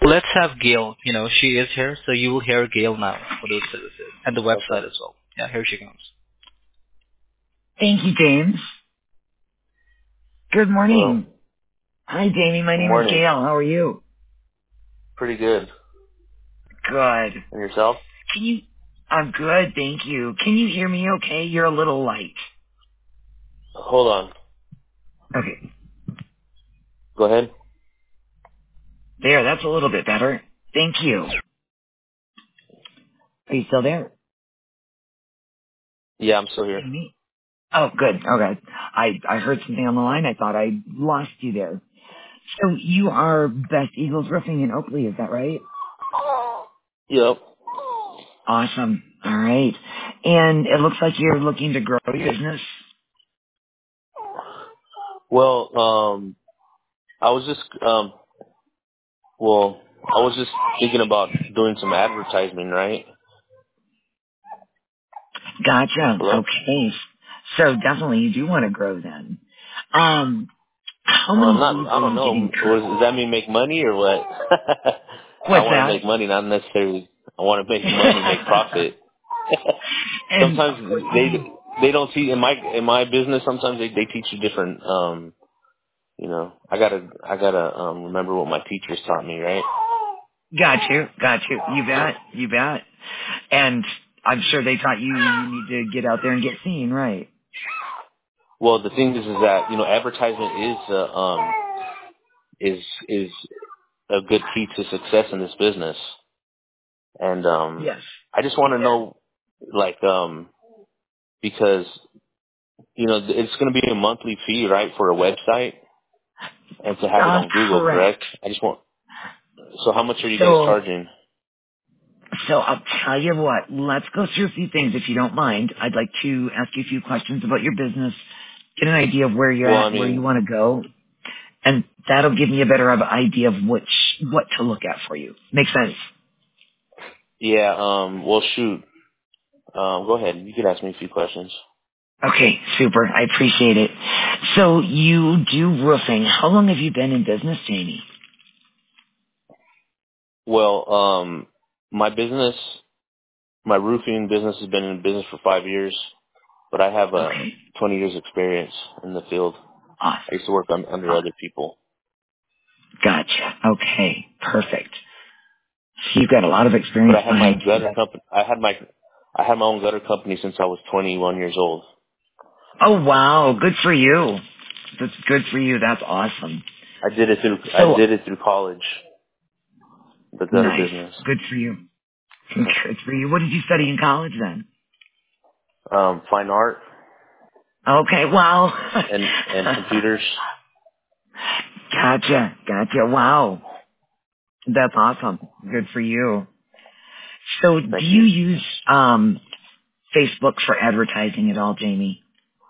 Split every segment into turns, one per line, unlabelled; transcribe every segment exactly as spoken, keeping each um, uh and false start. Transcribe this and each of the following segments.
let's have Gail. You know, she is here, so you will hear Gail now for those services and the website
Okay.
as well. Yeah, here she comes.
Thank you, James. Good
Hello.
morning. Hi, Jamie. My
Good
name is
morning.
Gail. How are you?
Pretty good.
Good.
And yourself?
Can you? I'm good, thank you. Can you hear me okay? You're a little light.
Hold on.
Okay.
Go ahead.
There, that's a little bit better. Thank you. Are you still there?
Yeah, I'm still here.
Jamie? Oh, good. Okay. I, I heard something on the line. I thought I lost you there. So you are Best Eagles Roofing in Oakley, is that right?
Yep.
Awesome. All right. And it looks like you're looking to grow your business.
Well, um, I was just, um, well, I was just thinking about doing some advertising, right?
Gotcha.
Hello?
Okay. So definitely you do want to grow then. Um, how
Well,
many
I'm not,
leads
I
are
don't
you
know.
getting
What,
currently?
does that mean make money or what? I
What's
want to
that?
make money, not necessarily, I want to make money, make profit.
and
Sometimes
what
they,
you,
they don't teach, in my, in my business, sometimes they, they teach you different, um, you know, I gotta, I gotta, um, remember what my teachers taught me, right?
got you, got you. You bet, you bet. And I'm sure they taught you you need to get out there and get seen, right?
Well, the thing is, is that, you know, advertisement is, uh, um, is, is a good key to success in this business. And, um,
Yes.
I just want to know, like, um, because, you know, it's going to be a monthly fee, right, for a website and to have it
Uh,
on Google,
correct.
correct? I just want, so how much are you guys
So
charging?
So I'll tell you what, let's go through a few things if you don't mind. I'd like to ask you a few questions about your business, get an idea of where you're
Well, I
at, where you
mean,
want to go, and that'll give me a better of idea of which, what to look at for you. Makes sense?
yeah, um, well, shoot. Um, go ahead. You can ask me a few questions.
Okay, super. I appreciate it. So you do roofing. How long have you been in business, Jamie?
Well, um, my business, my roofing business has been in business for five years, but I have a
Okay.
twenty years experience in the field.
Awesome.
I used to work on, under
Oh,
other people.
gotcha. Okay. Perfect. So you've got a lot of
But
experience
I had my
behind you.
gutter company. I had my I had my own gutter company since I was twenty-one years old.
Oh, wow. Good for you. That's good for you. That's awesome.
I did it through I
So
did it through college, the gutter
nice.
business.
Good for you. Good for you. What did you study in college then?
um, fine art
Okay, wow.
and and computers.
Gotcha. Gotcha. Wow. That's awesome. Good for you. So do
Thank
you
you.
use um Facebook for advertising at all, Jamie?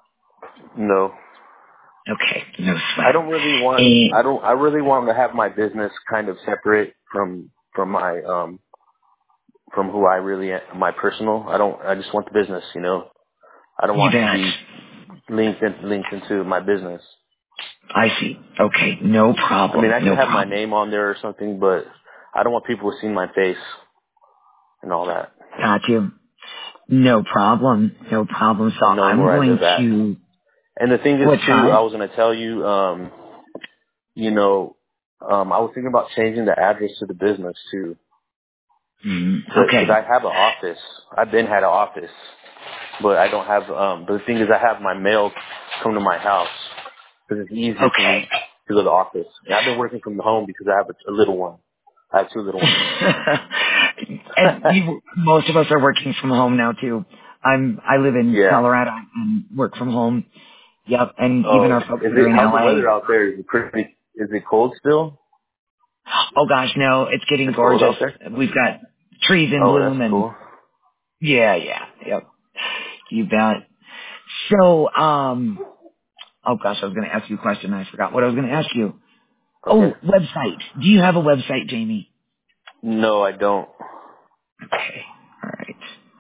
No,
Okay, no
I
sweat.
don't really want. I
And
don't. I really want to have my business kind of separate from from my um from who I really am, my personal. I don't. I just want the business. You know. I don't
you
want it to
bet.
be linked in, linked into my business.
I see. Okay, no
I mean,
problem.
I can
No
have my
problem.
name on there or something, but I don't want people to see my face and all that
Got you. No problem. No problem. So
and knowing
I'm
where I
going
live at.
to,
And the thing is,
what's
too, I
that?
was going to tell you, um, you know, um, I was thinking about changing the address to the business too,
Mm,
because
okay.
I have an office. I've been had an office, but I don't have. Um, but the thing is, I have my mail come to my house because it's easier for
Okay.
me to go to the office. And I've been working from home because I have a, a little one. I have two little ones.
and you, most of us are working from home now too. I'm, I live in
Yeah.
Colorado and work from home. Yep. And even
Oh,
our folks
is
that are
it?
in
How's the
L A.
weather out there? Is it pretty? Is it cold still?
Oh gosh, no, it's getting
It's cold
gorgeous.
out there.
We've got trees in
Oh, that's
bloom and
cool.
yeah, yeah, yep. You bet. So, um, oh gosh, I was going to ask you a question. I forgot what I was going to ask you.
Okay.
Oh, website. Do you have a website, Jamie?
No, I don't.
Okay. All right.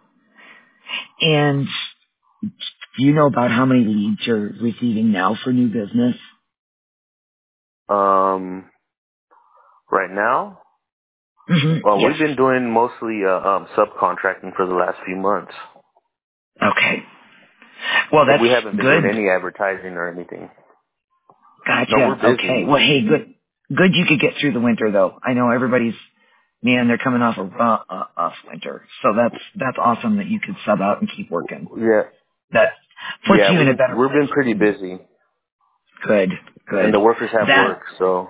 And do you know about how many leads you're receiving now for new business?
Um, right now.
Mm-hmm.
Well,
Yes.
we've been doing mostly uh, um, subcontracting for the last few months.
Okay. Well,
So
that's
we haven't been
good.
doing any advertising or anything. No, we're
Gotcha.
busy.
Okay. Well, hey, good. Good you could get through the winter, though. I know everybody's, man, they're coming off a rough, uh, off winter. So that's, that's awesome that you could sub out and keep working.
Yeah,
That puts
yeah,
you in a
we
better
we've been pretty
place.
busy,
Good.
and
Good.
the workers have
That,
work. So,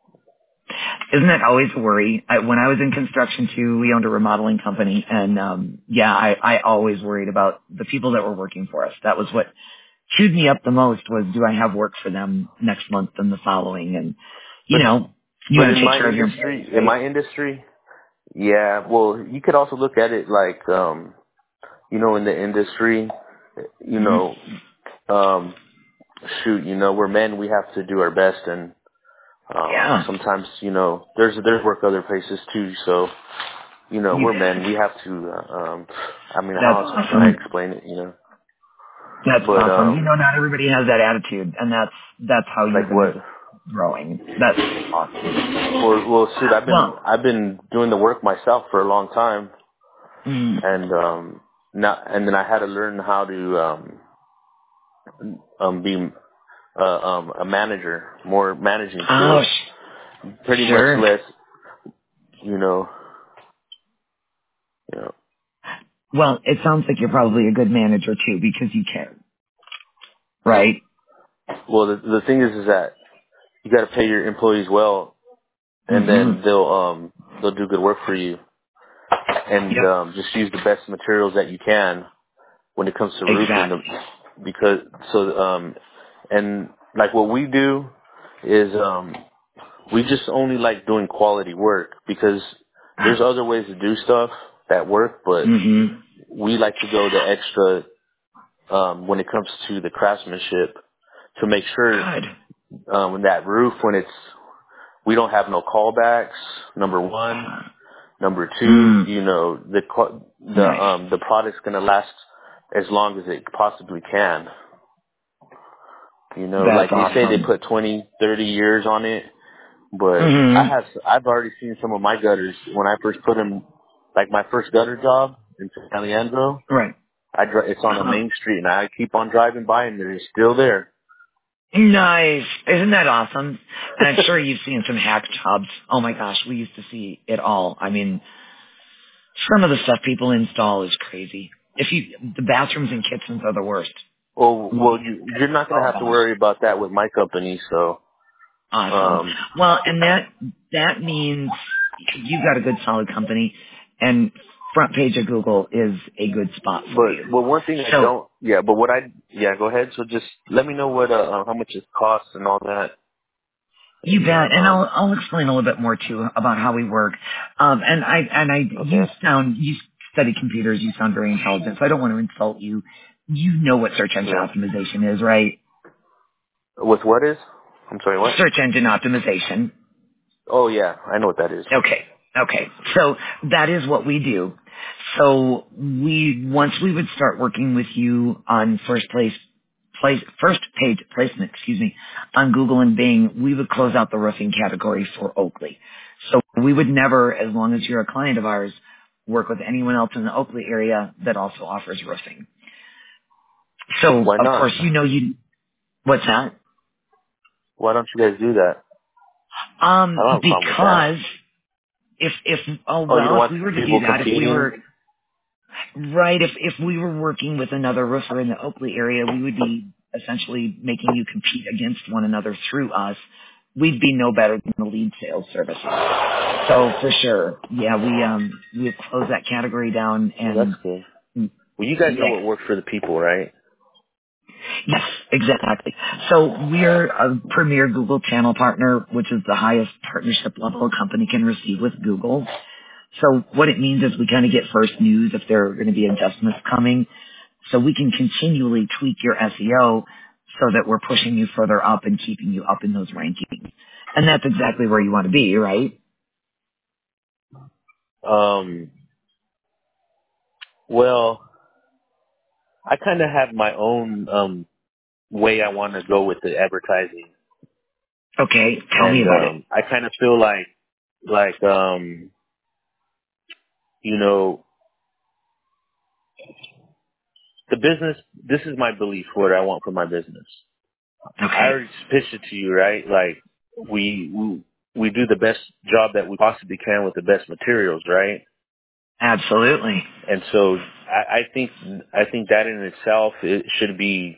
isn't that always a worry? I, when I was in construction too, we owned a remodeling company, and um yeah, I, I always worried about the people that were working for us. That was what chewed me up the most was, do I have work for them next month and the following? And you
but
know, you
but
want
in
to take
my
care of your
industry,
employees,
in
right?
my industry, yeah. Well, you could also look at it like, um, you know, in the industry, you
Hmm.
know, um, shoot, you know, we're men, we have to do our best, and um,
Yeah,
sometimes, you know, there's there's work other places too. So, you know,
you
we're
bet.
men, we have to. Uh, um, I mean,
That's
how else can I
awesome.
explain it? You know,
That's
but
awesome. You
um,
know, not everybody has that attitude, and that's that's how you're
like
going to
what?
be growing. That's awesome.
Well, well, shoot, I've been
Well,
I've been doing the work myself for a long time,
mm,
and um, not and then I had to learn how to um, um, be uh, um, a manager, more managing
oh,
skills,
sh-
pretty much
sure.
less, you know, you know.
Well, it sounds like you're probably a good manager too because you care, right?
Well, the the thing is, is that you got to pay your employees well, and
Mm-hmm.
then they'll um they'll do good work for you, and
Yep.
um, just use the best materials that you can when it comes to roofing them,
Exactly.
because so um and like what we do is um we just only like doing quality work, because there's other ways to do stuff that work, but
Mm-hmm.
we like to go the extra um when it comes to the craftsmanship, to make sure
Good.
um when that roof, when it's, we don't have no callbacks, number one. Number two,
Mm.
you know, the qua- the
Nice.
um the product's gonna last as long as it possibly can. You know,
That's
like they say they
awesome.
put twenty, thirty years on it, but I
Mm-hmm.
have I've already seen some of my gutters when I first put them, like my first gutter job in San Leandro.
Right.
I dri- it's on a
Uh-huh.
main street, and I keep on driving by, and they're still there.
Nice. Isn't that awesome? And I'm sure you've seen some hack jobs. Oh my gosh, we used to see it all. I mean, some of the stuff people install is crazy. If you, the bathrooms and kitchens are the worst.
well, well, you, you're not gonna
Oh
have to
gosh.
worry about that with my company. So,
Awesome.
um,
Well, and that that means you got a good solid company, and front page of Google is a good spot for
But
you.
but one thing I
So
don't, yeah, but what I, yeah, go ahead. So just let me know what uh, uh how much it costs and all that.
you
And uh,
bet, and I'll
um
I'll explain a little bit more too about how we work. Um, and I and I you
okay.
sound you study computers. You sound very intelligent. So I don't want to insult you. You know what search engine
Yeah.
optimization is, right?
With what is? I'm sorry, what?
Search engine optimization.
Oh yeah, I know what that is.
Okay. Okay. So that is what we do. So we, once we would start working with you on first place, place, first page placement, excuse me, on Google and Bing, we would close out the roofing category for Oakley. So we would never, as long as you're a client of ours, work with anyone else in the Oakley area that also offers roofing. So
Why
of
not?
course, you know you, what's that?
Why don't you guys do that? I
Um,
don't have a problem with that.
because if, if, oh
Oh, you
well,
don't
if
want
we were to do
people
that, if we
competing?
were, right, if if we were working with another roofer in the Oakley area, we would be essentially making you compete against one another through us. We'd be no better than the lead sales services. So for sure, yeah, we um we close that category down
Well, that's
and
good.
mm,
Well, you guys know
yeah,
what works for the people, right?
yes, exactly. So we're a premier Google channel partner, which is the highest partnership level a company can receive with Google. So what it means is we kind of get first news if there are going to be adjustments coming. So we can continually tweak your S E O so that we're pushing you further up and keeping you up in those rankings. And that's exactly where you want to be, right?
Um. Well, I kind of have my own um way I want to go with the advertising,
Okay, tell me
and
about it.
um I kind of feel like like um you know, the business, this is my belief, what I want for my business.
Okay.
I already pitched it to you, right? Like, we, we, we do the best job that we possibly can with the best materials, right?
Absolutely.
And so I, I think, I think that in itself, it should be,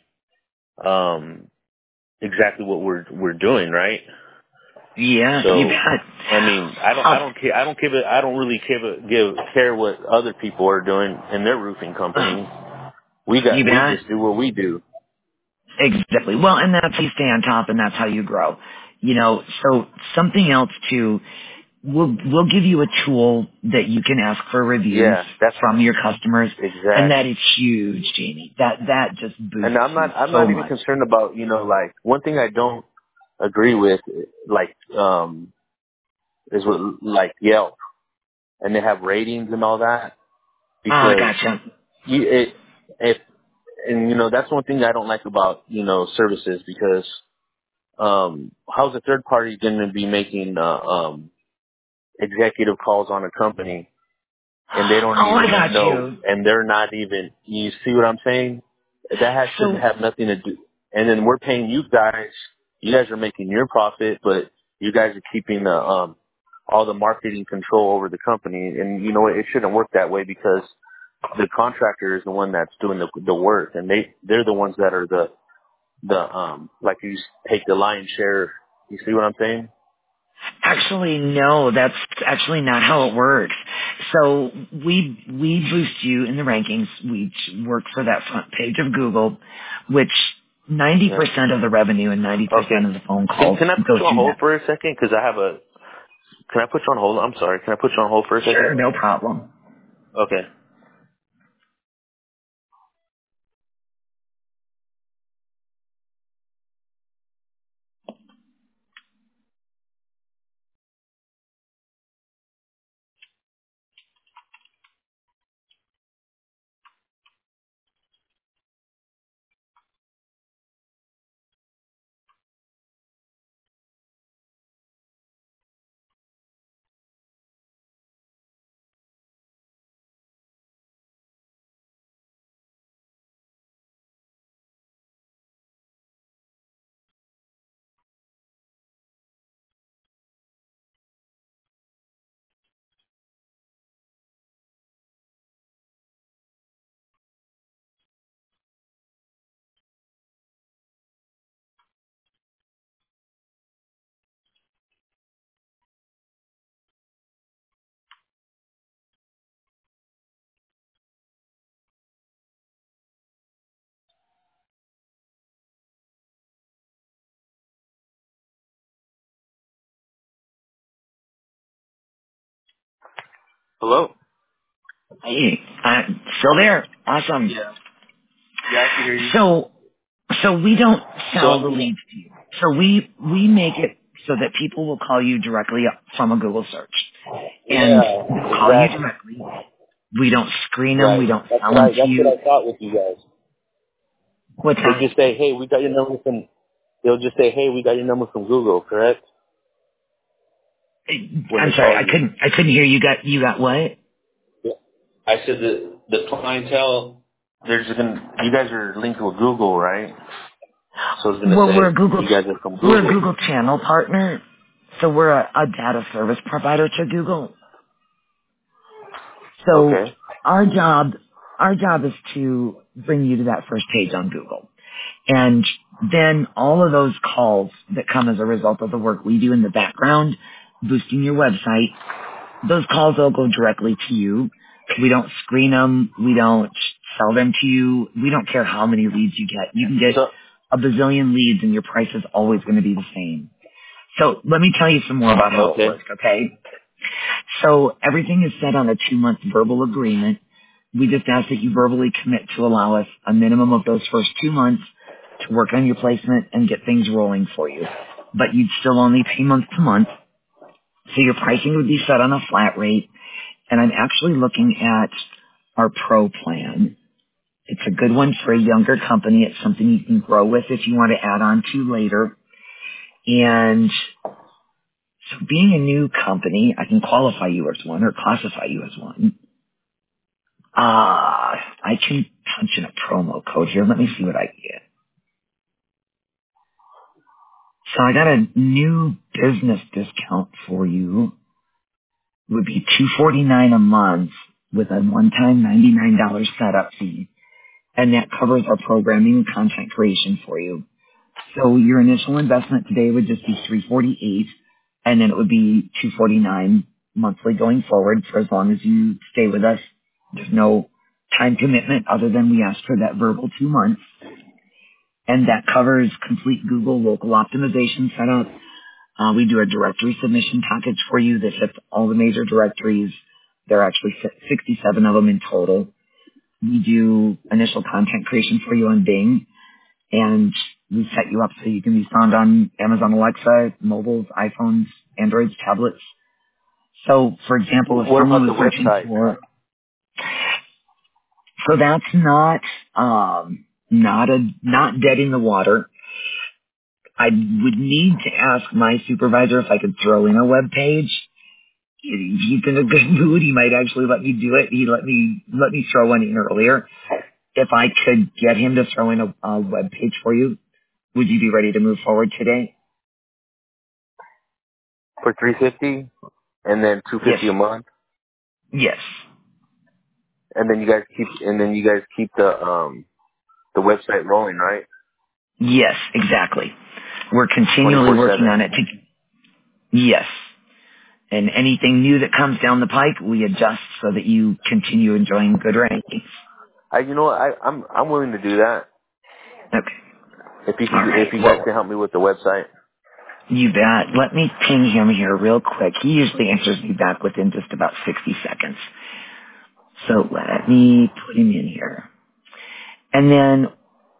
um, exactly what we're, we're doing, right?
Yeah,
So,
you bet.
I mean, I don't, I don't care, I don't give it, I don't really give a, give, care what other people are doing in their roofing company. We
You
got, we
bet.
just do what we do.
Exactly. Well, and that's how you stay on top, and that's how you grow. You know, so something else too. We'll we'll give you a tool that you can ask for reviews
Yeah, that's
from your customers, and that
exactly.
is huge, Jamie. That that just boosts
And I'm
you
not, I'm
so
not even
much.
concerned about, you know, like one thing I don't agree with, like, um, is with like Yelp, and they have ratings and all that
Oh, I
because
gotcha.
you, it, if, and you know, that's one thing I don't like about, you know, services because, um, how's a third party going to be making, uh, um, executive calls on a company and they don't
Oh, I
even
got
know,
you.
and they're not even, you see what I'm saying? That has, shouldn't
So
have nothing to do. And then we're paying you guys, you guys are making your profit, but you guys are keeping the, um, all the marketing control over the company. And you know what? It shouldn't work that way because the contractor is the one that's doing the, the work, and they, they're the ones that are the, the, um, like you take the lion's share. You see what I'm saying?
actually, no, that's actually not how it works. So we we boost you in the rankings. We work for that front page of Google, which ninety
Yeah.
percent of the revenue and ninety percent
Okay.
of the phone
Can,
calls
can I put
go
you on
through
hold
that.
for a second? Because I have a. Can I put you on hold? I'm sorry. Can I put you on hold for a second?
Sure, no problem.
Okay. Hello.
Hey, I'm still there. Awesome.
Yeah. Yeah, I can hear you.
So so we don't
So
sell the leads to you. So we we make it so that people will call you directly from a Google search, and
yeah,
they'll call you
exactly.
directly. We don't screen them.
Right.
We don't
That's
sell
what I.
them to
That's what
you.
I thought with you guys.
What's
They
that?
just say, "Hey, we got your number from." They'll just say, "Hey, we got your number from Google." Correct? When
I'm
they
sorry,
call
I
you.
couldn't. I couldn't hear you. Got you got what?
Yeah. I said the the clientele. There's gonna. You guys are linked with Google, right? So it's gonna
Well, we're a
say
Google.
you guys are from
We're a
Google.
Google channel partner, so we're a, a data service provider to Google. So
Okay.
our job, our job is to bring you to that first page on Google, and then all of those calls that come as a result of the work we do in the background, boosting your website. Those calls will go directly to you. We don't screen them. We don't sell them to you. We don't care how many leads you get. You can get
So
a bazillion leads and your price is always going to be the same. So let me tell you some more about how it
okay.
works, okay? So everything is set on a two-month verbal agreement. We just ask that you verbally commit to allow us a minimum of those first two months to work on your placement and get things rolling for you. But you'd still only pay month to month. So your pricing would be set on a flat rate. And I'm actually looking at our pro plan. It's a good one for a younger company. It's something you can grow with if you want to add on to later. And so being a new company, I can qualify you as one or classify you as one. Uh, I can punch in a promo code here. Let me see what I get. So I got a new business discount for you. It would be two forty-nine a month with a one-time ninety-nine dollars setup fee. And that covers our programming and content creation for you. So your initial investment today would just be three forty-eight, and then it would be two forty-nine monthly going forward for as long as you stay with us. There's no time commitment other than we ask for that verbal two months. And that covers complete Google local optimization setup. Uh, we do a directory submission package for you that hits all the major directories. There are actually sixty-seven of them in total. We do initial content creation for you on Bing, and we set you up so you can be found on Amazon Alexa, mobiles, iPhones, Androids, tablets. So, for example, if
What
someone
about the
was searching
website?
for, so that's not, um, not a, not dead in the water. I would need to ask my supervisor if I could throw in a web page. If he's in a good mood, he might actually let me do it. He let me, let me throw one in earlier. If I could get him to throw in a, a web page for you, would you be ready to move forward today?
For three fifty, and then two
Yes.
fifty a month,
Yes.
and then you guys keep, and then you guys keep the um the website rolling, right?
Yes, exactly. We're continually
twenty-four
working
seven.
on it to, yes. And anything new that comes down the pike, we adjust so that you continue enjoying good rankings.
I, you know, what, I, I'm I'm willing to do that
Okay.
if you
All
can,
right.
if you guys
Well,
can help me with the website.
you bet. Let me ping him here real quick. He usually answers me back within just about sixty seconds. So let me put him in here. And then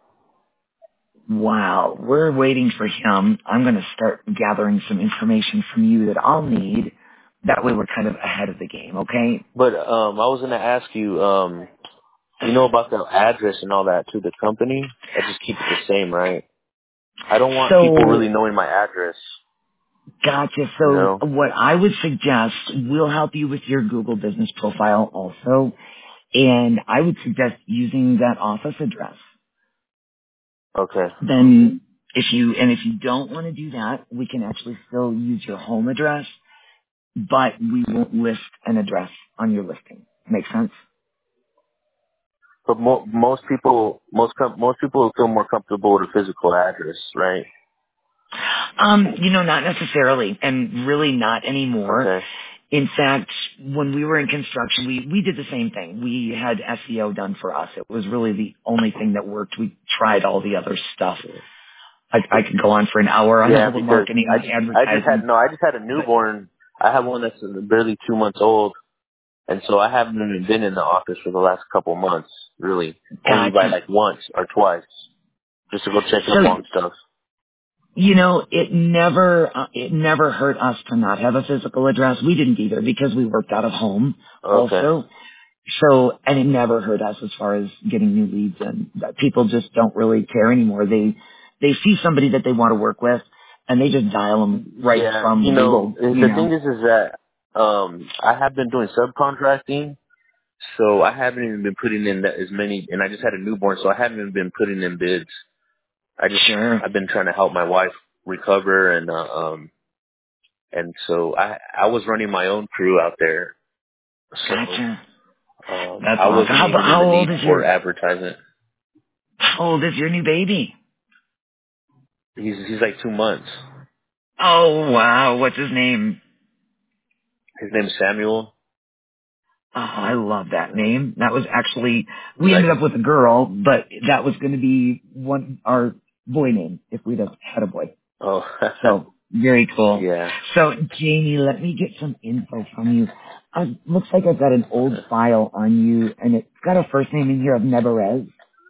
while we're waiting for him, I'm going to start gathering some information from you that I'll need. That way we're kind of ahead of the game, okay?
But um, I was gonna ask you, um, you know about the address and all that to the company. I just keep it the same, right? I don't want people really
So,
knowing my address.
gotcha.
You
So
know?
what I would suggest, we'll help you with your Google business profile also. And I would suggest using that office address.
Okay.
Then if you, and if you don't want to do that, we can actually still use your home address, but we won't list an address on your listing. Make sense?
But mo- most people, most com- most people feel more comfortable with a physical address, right?
Um, you know, not necessarily, and really not anymore.
Okay.
In fact, when we were in construction, we, we did the same thing. We had S E O done for us. It was really the only thing that worked. We tried all the other stuff. I, I could go on for an hour on
Yeah,
all the
because I
marketing,
just, I just had
advertising,
no, I just had a
but
newborn. I have one that's barely two months old, and so I haven't even been in the office for the last couple months, really. Only by
gotcha.
like once or twice, just to go check up
So,
on stuff.
you know, it never, uh, it never hurt us to not have a physical address. We didn't either because we worked out of home
Okay.
also. So, and it never hurt us as far as getting new leads, and that people just don't really care anymore. They, they see somebody that they want to work with and they just dial them right
Yeah, you
from
know,
Google, you
the thing
know.
is, is that um, I have been doing subcontracting, so I haven't even been putting in that as many, and I just had a newborn, so I haven't even been putting in bids. I just,
Sure.
I've been trying to help my wife recover, and uh, um, and so I, I was running my own crew out there, so
Gotcha.
um,
That's
I
awesome.
wasn't
How,
even in
how
the
old
need
is
for
your,
advertisement.
how old is your new baby?
He's he's like two months.
Oh, wow. What's his name?
His name's Samuel.
Oh, I love that name. That was actually, we
Like,
ended up with a girl, but that was going to be one, our boy name if we'd have had a boy.
oh,
So, very cool.
yeah,
So, Jamie, let me get some info from you. Uh, looks like I've got an old file on you, and it's got a first name in here of Neberez.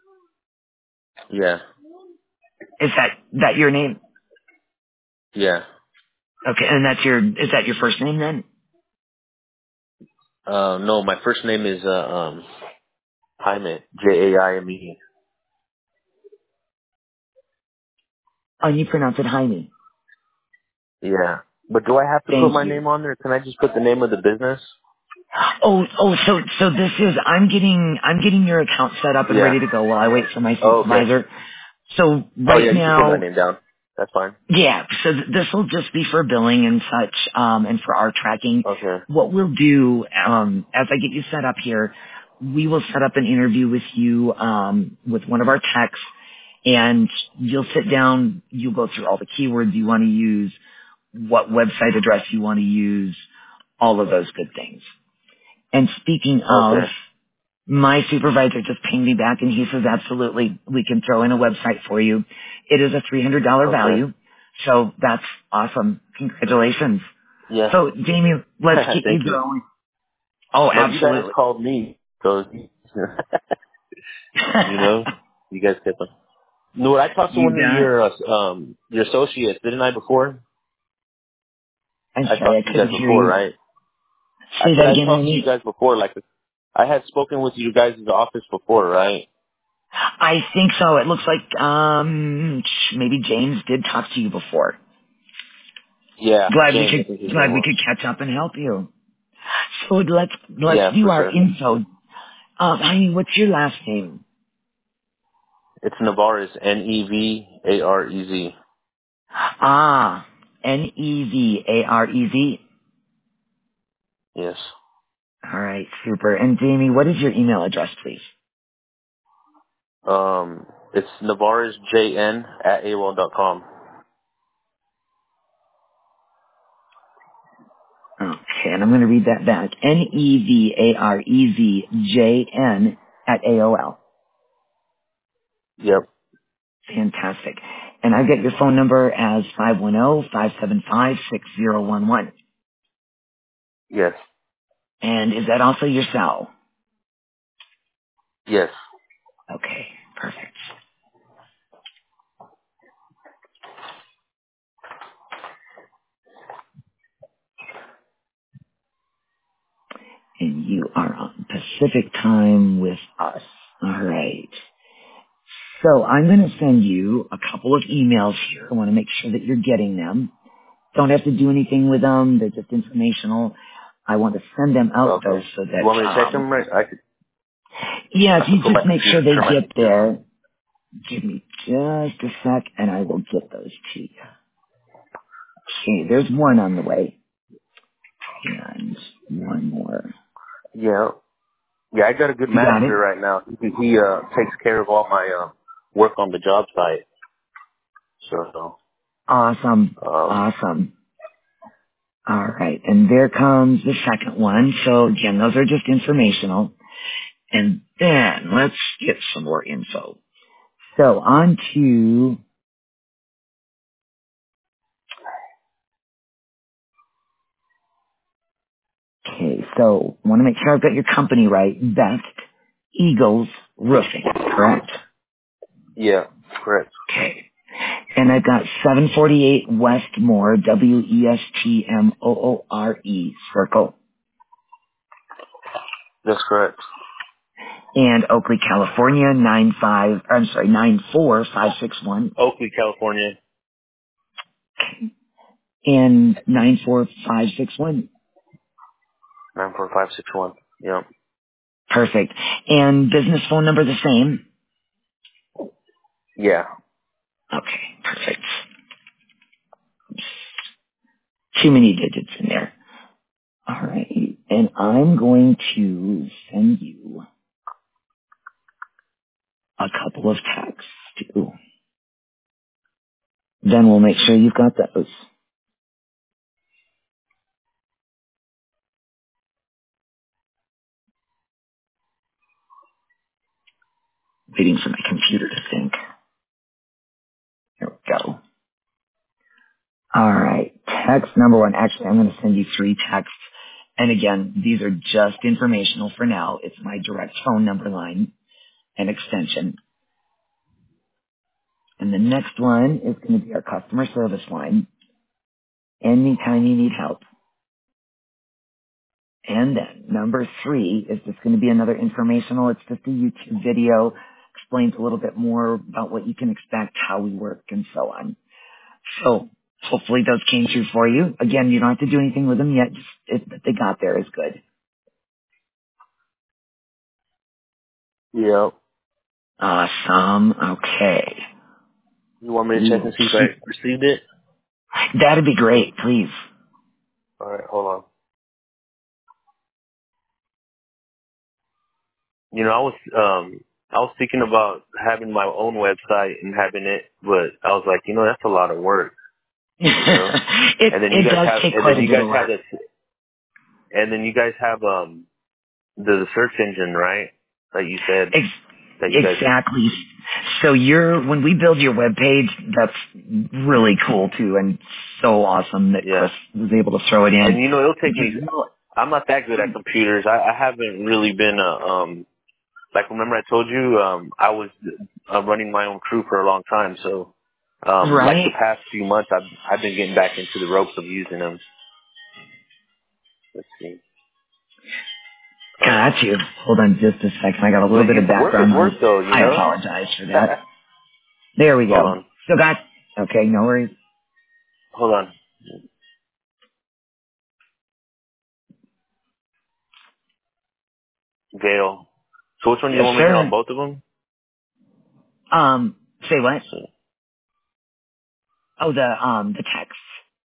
yeah,
Is that, that your name?
yeah.
Okay, and that's your, is that your first name then?
Uh, no, my first name is uh, um Jaime, J A I M E.
Oh, you pronounce it Jaime.
Yeah. But do I have to put
Thank
my
you.
name on there? Can I just put the name of the business?
Oh, oh, so so this is I'm getting I'm getting your account set up and
Yeah.
ready to go while I wait for my
Oh, okay.
supervisor. So
Oh, yeah,
right
you can put my
now,
name down. That's fine.
yeah, so th- this will just be for billing and such, um, and for our tracking.
Okay.
What we'll do, um, as I get you set up here, we will set up an interview with you, um, with one of our techs, and you'll sit down, you'll go through all the keywords you want to use, what website address you want to use, all of those good things. And speaking of,
Okay.
my supervisor just pinged me back and he says, absolutely, we can throw in a website for you. It is a three hundred dollars
Okay.
value. So that's awesome. Congratulations.
Yeah.
So Jamie, let's get you
Thank you.
going. Oh,
But you guys
absolutely.
called me, so, you know, you guys kept on. No, I talked to
You
one of
got,
your, uh, um, your associates, didn't I, before?
I'm
I
sorry,
talked
I
to you guys
couldn't hear
before,
you.
right? I
Say
said
that
I
again,
talked to you
Randy.
guys before, like, I had spoken with you guys in the office before, right?
I think so. It looks like, um, maybe James did talk to you before.
Yeah,
Glad we
James, I
could,
think his
glad
name
we
was.
could catch up and help you. So let's, let's
Yeah,
do
for
our
sure.
info. Um, honey, what's your last name?
It's Nevarez, N E V A R E Z.
Ah, N E V A R E Z.
Yes.
All right, super. And Jamie, what is your email address, please?
Um, it's Nevarez, J N at A O L dot com.
Okay, and I'm going to read that back. N E V A R E Z J N at A O L.
Yep.
Fantastic. And I get your phone number as five one zero, five seven five, six zero one one.
Yes.
And is that also your cell?
Yes.
Okay, perfect. And you are on Pacific time with us. All right. So I'm going to send you a couple of emails here. I want to make sure that you're getting them. Don't have to do anything with them. They're just informational. I want to send them out though
Okay.
so
You want
that,
me to check
um,
them? Right? I could.
yeah,
I
if
could
you
put my
just make
computer.
sure they
Turn my
get
computer on.
there, give me just a sec and I will get those to you. Okay, there's one on the way. And one more.
Yeah. Yeah, I got a good
You got
manager
it?
right now. He, he uh takes care of all my uh, work on the job site. So,
Awesome.
um,
Awesome. All right. And there comes the second one. So again, those are just informational. And then let's get some more info. So on to, okay, so want to make sure I've got your company right. Best Eagles Roofing, correct?
yeah, correct.
Okay. And I've got seven forty-eight Westmore, W E S T M O O R E, Circle,
That's correct.
and Oakley, California, nine five, I'm sorry, nine four five six one,
Oakley, California,
and nine four five six one.
nine four five six one. Yeah.
Perfect. And business phone number the same?
Yeah.
Okay, perfect. Too many digits in there. All right. And I'm going to send you a couple of texts too. Then we'll make sure you've got those. Waiting for my computer to think. Here we go. All right. Text number one. Actually, I'm going to send you three texts. And again, these are just informational for now. It's my direct phone number line and extension. And the next one is going to be our customer service line. Anytime you need help. And then number three is just going to be another informational. It's just a YouTube video. Explains a little bit more about what you can expect, how we work, and so on. So hopefully those came through for you. Again, you don't have to do anything with them yet. Just it, that they got there is good.
Yeah.
Awesome. Okay.
You want me to check
Ooh,
and see if I received it?
that'd be great, please.
All right, hold on. You know, I was um I was thinking about having my own website and having it, but I was like, you know, that's a lot of work, you know.
it
And then you
it
guys
does
have,
take
and
quite
then
a
you
bit
guys
of
have
work.
this, and then you guys have um the, the search engine, right? That you said
Ex-
that you guys.
exactly. So you're when we build your web page, that's really cool too, and so awesome that
Yeah.
Chris was able to throw it
And
in.
you know, it'll take me.
Because you'll-
I'm not that good at computers. I, I haven't really been a um like remember I told you um I was uh, running my own crew for a long time, so um like the
right?
past few months I've I've been getting back into the ropes of using them. Let's see.
Got
Um,
you. Hold on just a second. I got a
but
little bit
you,
of
work is
background
work
noise.
though, you
I
know.
apologize for that. There we
Hold
go.
on,
So got okay, no worries.
hold on, Gail. So which one do you
Yes,
want me to hear on
sir.
both of them?
Um, say what?
So,
Oh, the um the text.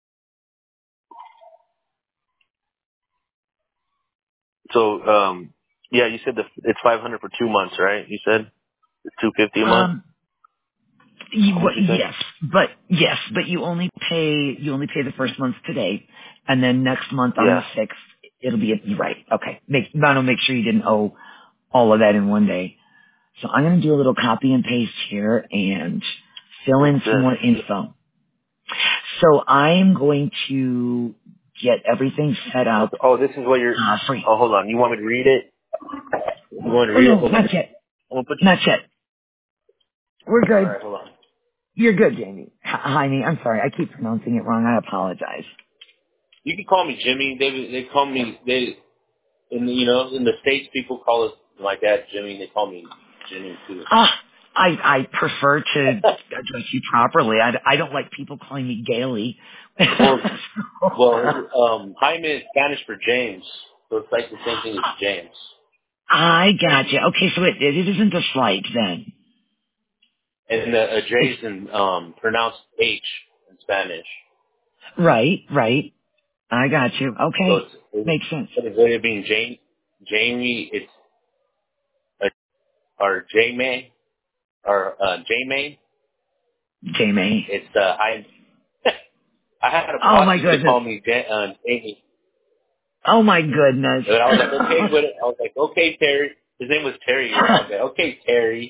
so um yeah, you said the it's five hundred for two months, right? You said it's two fifty a month.
Um, you,
How much
what,
you say?
yes, but yes, but you only pay you only pay the first month today, and then next month on the
Yeah,
sixth it'll be right. Okay, make want to make sure you didn't owe all of that in one day. So I'm going to do a little copy and paste here and fill
what's
in some
this?
more info. So I'm going to get everything set up
What's, oh, this is what you're.
uh, for you.
Oh, hold on. You want me to read it? You want me to
Oh
read it?
no,
Hold on.
not yet,
I'm gonna put.
not yet. We're
All
good.
right, hold on.
You're good, Jamie. H- Jaime, I'm sorry. I keep pronouncing it wrong. I apologize.
You can call me Jimmy. They they call me they in the, you know in the states people call us my dad Jimmy. They call me Jimmy too.
Ah, I, I prefer to address you properly. I, I don't like people calling me Gaily.
well, well, um, Jaime is Spanish for James, so it's like the same thing as James.
I got you. Okay, so it, it isn't a slight then.
And the a J
It's
is in, um, pronounced H in Spanish.
right, right. I got you.
So
Okay,
it's, it's
makes sense.
instead of being Jane, Jamie, it's a, or J-May, or uh, J-May.
Jamie.
It's, uh, I, I had a
Oh
boss
my
used to
goodness.
call me Ja- uh, Jamie.
Oh my goodness.
And I was like, okay with it. I was like, okay, Terry. His name was Terry. I was like, okay, Terry.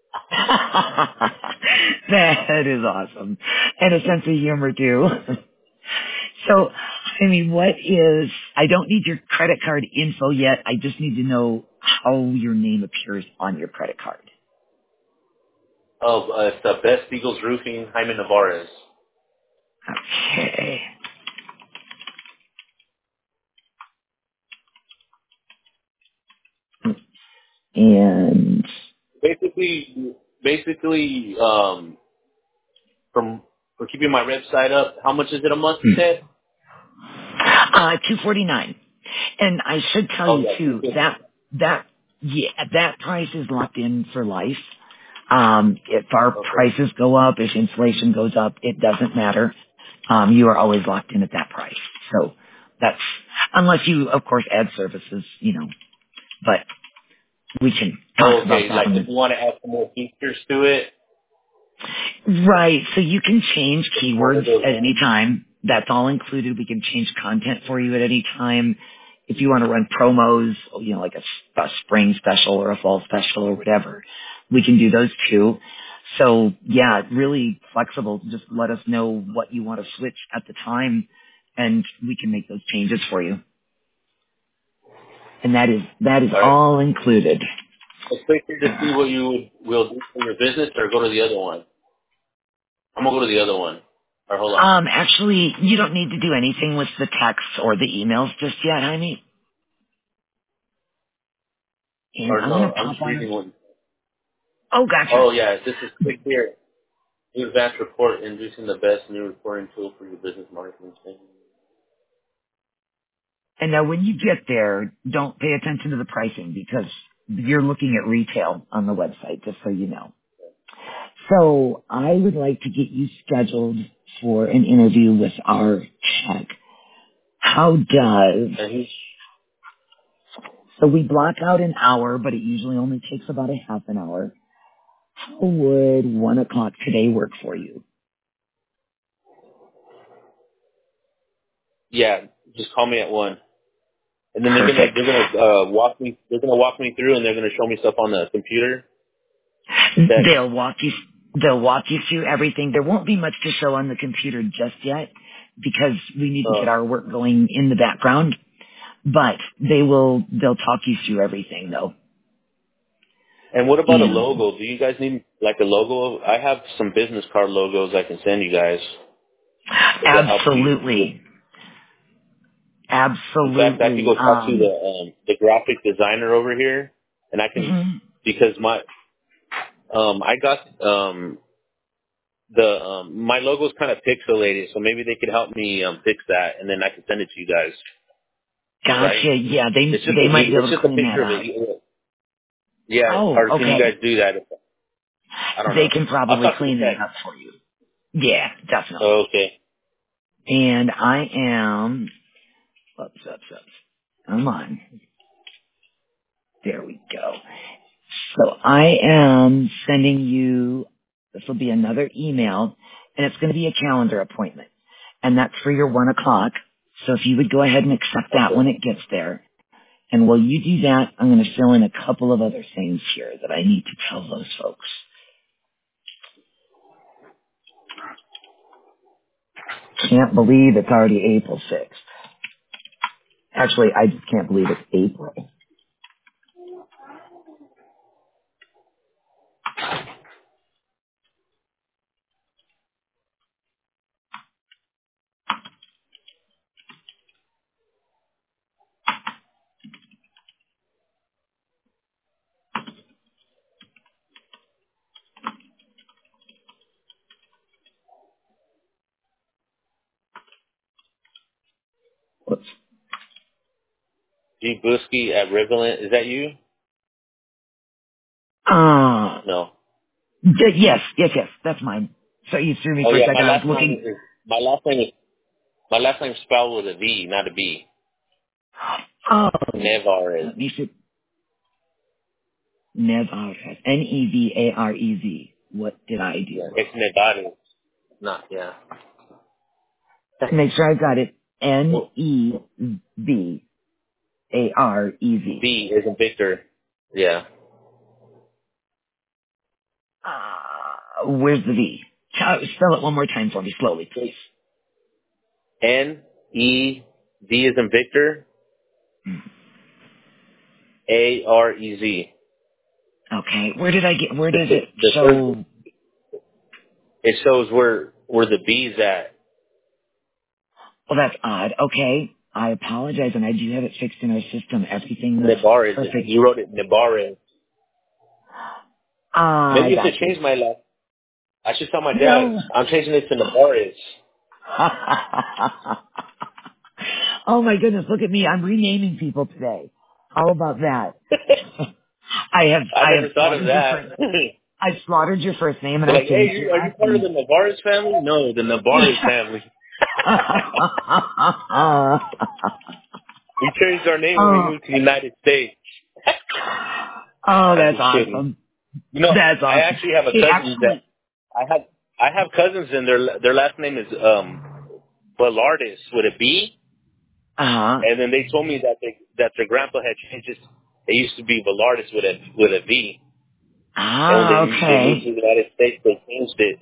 That is awesome. And a sense of humor too. So, I mean, what is, I don't need your credit card info yet. I just need to know how your name appears on your credit card.
Oh, uh, it's the Best Eagles Roofing, Jaime Navarez.
Okay. And,
Basically, basically, um, from for keeping my website up, how much is it a month, you said?
uh, two forty-nine. And I should tell
Oh,
you
yeah, two
too,
fifty.
that, that, yeah, that price is locked in for life. Um, if our
Okay.
prices go up, if inflation goes up, it doesn't matter. Um, you are always locked in at that price. So that's, unless you, of course, add services, you know, but we can talk
Oh,
about
okay,
that
like if
one.
you want to add some more features to it,
Right. So you can change
if you want to
keywords
do
at any time. That's all included. We can change content for you at any time. If you want to run promos, you know, like a, a spring special or a fall special or whatever, we can do those too. So yeah, really flexible. Just let us know what you want to switch at the time and we can make those changes for you. And that is, that is
all right.
all included.
Let's click here to see what you would, will do for your business, or go to the other one. I'm gonna go to the other one. Or hold on.
Um, actually, you don't need to do anything with the texts or the emails just yet, honey. And
Or
I'm going
no,
to
I'm
pop
just
on a...
reading one.
Oh, gotcha.
Oh yeah, this is click here. New advanced report, introducing the best new reporting tool for your business marketing thing.
And now when you get there, don't pay attention to the pricing because you're looking at retail on the website, just so you know. So I would like to get you scheduled for an interview with our tech. How does, so we block out an hour, but it usually only takes about a half an hour. How would one o'clock today work for you?
Yeah, just call me at one. And then they're gonna
Perfect.
they're gonna uh, walk me they're gonna walk me through and they're gonna show me stuff on the computer. That
They'll walk you, they'll walk you through everything. There won't be much to show on the computer just yet because we need to
uh,
get our work going in the background, but they will, they'll talk you through everything though.
and what about a
And
logo? Do you guys need like a logo? I have some business card logos I can send you guys. If that helps you.
absolutely,
In fact, I can
absolutely,
go talk to
um,
the um, the graphic designer over here, and I can
mhm.
because my um I got um the um my logo's kind of pixelated, so maybe they could help me um fix that, and then I can send it to you guys. Right?
Gotcha. Yeah, they,
It's just a
they might be
it's
able to
just a
clean that
picture of
up.
it. Yeah,
Oh,
or can you
okay.
guys do that? I don't
They
know.
can
I'll
probably
talk to the
clean that
tech.
up for you. Yeah, definitely.
Oh, okay.
And I am, oops, oops, oops. Come on. There we go. So I am sending you, this will be another email, and it's going to be a calendar appointment. And that's for your one o'clock. So if you would go ahead and accept that
Okay.
when it gets there. And while you do that, I'm going to fill in a couple of other things here that I need to tell those folks. Can't believe it's already April sixth. Actually, I just can't believe it's April. Whoops.
G. Busky at Riverland. Is that you?
Uh,
No.
d- yes, yes, yes, that's mine. So you threw me
Oh
for a
yeah, my
second. I was
last name
looking.
is my last name is my last name is spelled with a V, not a B.
Oh,
Nevarez.
let me see. Nevarez. N E V A R E Z. What did I
Yeah,
do
it's
wrong?
Nevarez. Not yeah.
Let's make sure I got it. N
Well,
E V A R E Z.
V is in Victor. Yeah.
Uh, where's the V? Tell- Spell it one more time for me, slowly, please.
N E V is in Victor. A R E Z.
Okay, where did I get, where
The
does it
the third
show?
it shows where where the B's at.
Well, that's odd. Okay, I apologize, and I do have it fixed in our system. Everything looks
Nevarez.
perfect.
You wrote it Nevarez.
I
Maybe I
got
should
you.
change my last. I should tell my dad.
No.
I'm changing it to Nevarez.
Oh my goodness, look at me. I'm renaming people today. How about that? I have,
I
I have
never thought of
slaughtered your
that.
first, I slaughtered your first name and
They're
I
like, hey,
changed your
you, are you
last
part of
name.
the Nevarez family? No, the Nevarez family. We changed our name when we
oh,
moved to the United States.
oh,
I'm
that's
just kidding.
awesome.
You know,
That's
I
awesome.
actually have a
Hey,
cousin that
actually,
I have. I have cousins and their their last name is um Ballardis with a B,
uh-huh.
and then they told me that they, that their grandpa had changed it. It used to be Ballardis with a with a V, and when
Ah,
they they moved
okay.
to the United States, they changed it.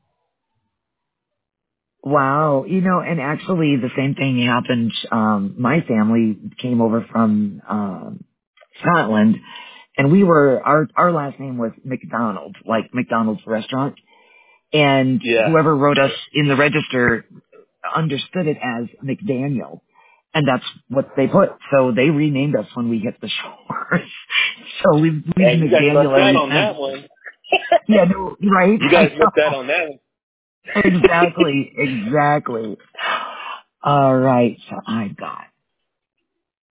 Wow. You know, and actually the same thing happened. Um, my family came over from, um, Scotland and we were, our, our last name was McDonald, like McDonald's restaurant. And
Yeah,
whoever wrote us in the register understood it as McDaniel. And that's what they put. So they renamed us when we hit the shores. So we've, we've
and you guys
McDaniel
missed out
ever
on
since.
that one.
Yeah, no, right?
You
I
guys missed out
know.
on that one.
Exactly, exactly. All right, so I got,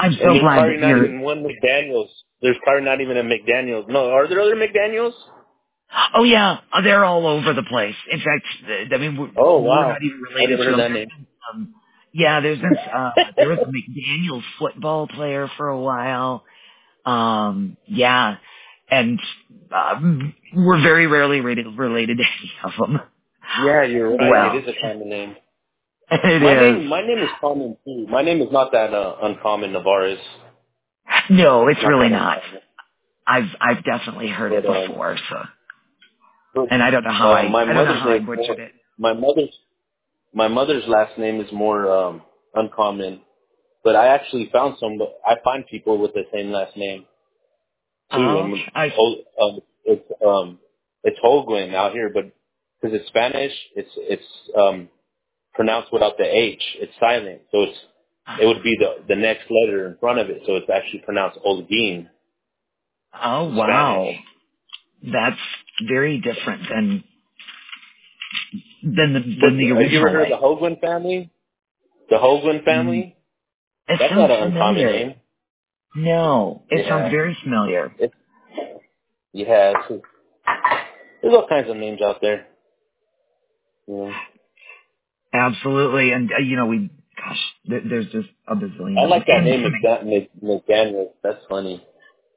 I'm
And
so
there's
glad
probably
that
not
you're.
even one McDaniel's. There's probably not even a McDaniel's. No, are there other McDaniel's?
Oh yeah, uh, they're all over the place. In fact, th- I mean, we're,
Oh
we're
wow,
not even
I
related
never
to
heard
them.
that
There's
name.
been some, yeah, there's been uh, there was a McDaniel's football player for a while. Um, yeah, and um, we're very rarely rated, related to any of them.
Yeah, you're right. It
Well,
is a common name.
it
My
is.
name, my name is common too. My name is not that uh, uncommon, Navarez.
No, it's
Not
really
that
not.
uncommon.
I've I've definitely heard it
But um,
before. So,
but
and I don't know how
uh,
I
my
I don't know
mother's
how I
name, more,
butchered it.
my mother's my mother's last name is more um uncommon. But I actually found some. I find people with the same last name too.
Oh,
And
I
Hol- um, it's um it's Holguin out here, but because it's Spanish, it's it's um pronounced without the H. It's silent, so it's it would be the the next letter in front of it. So it's actually pronounced Holguin
oh
in Spanish.
wow. That's very different than than the
But
than the
have you ever
original
heard of
way.
the Holguin family? The Holguin
Mm,
family?
it
That's
sounds
not an uncommon
familiar.
name.
No, it sounds
Yeah.
very familiar.
It's, yeah. It's, there's all kinds of names out there. You know.
Absolutely, and uh, you know we, gosh, th- there's just a bazillion
I
of them.
like that
And
name, McDan- Mc- McDaniel. That's funny.